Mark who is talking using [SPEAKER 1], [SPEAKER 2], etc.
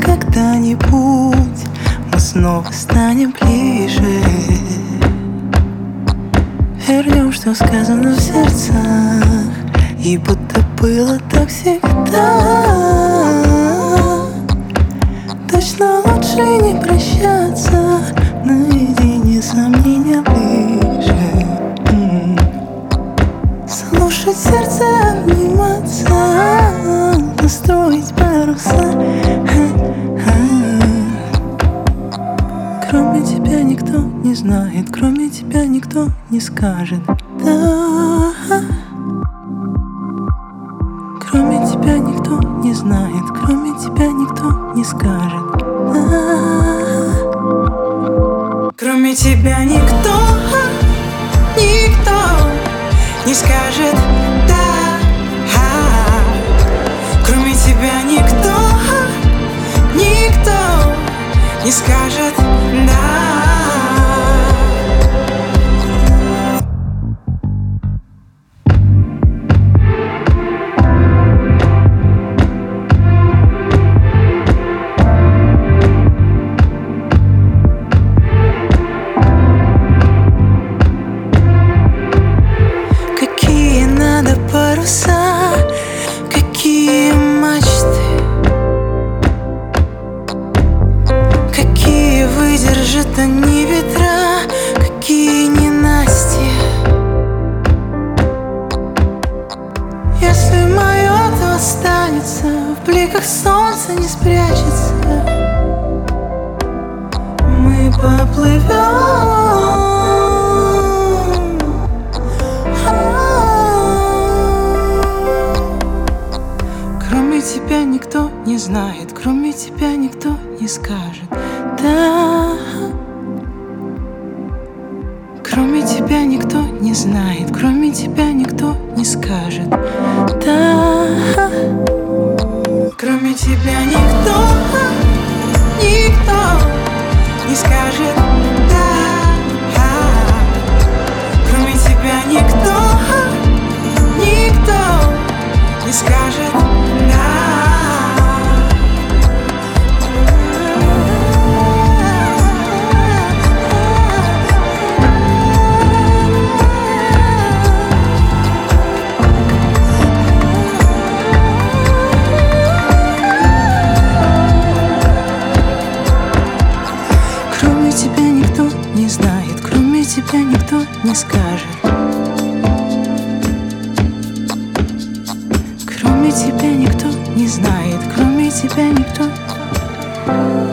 [SPEAKER 1] когда-нибудь мы снова станем ближе. Вернем, что сказано в сердцах, и будто было так всегда. Точно лучше не прощаться, наедине сомнения ближе. Слушать сердце, обниматься, настроить паруса. Кроме тебя никто не знает, кроме тебя никто не скажет. Да. Кроме тебя никто не знает, кроме тебя никто не скажет. Да. Кроме тебя никто не скажет. Да. Кроме тебя никто не скажет. Да. Какие надо паруса, какие мачты, какие выдержат они ветра, какие ненастья. Если мое, то останется, в бликах солнца не спрячется. Мы поплывем. Кроме тебя никто не знает, кроме тебя никто не скажет. Да. Кроме тебя никто не знает, кроме тебя никто не скажет. Да. Кроме тебя никто не скажет. Да. Кроме тебя никто не скажет. Да. Кроме тебя никто не знает, кроме тебя никто не скажет. Кроме тебя никто не знает, кроме тебя никто.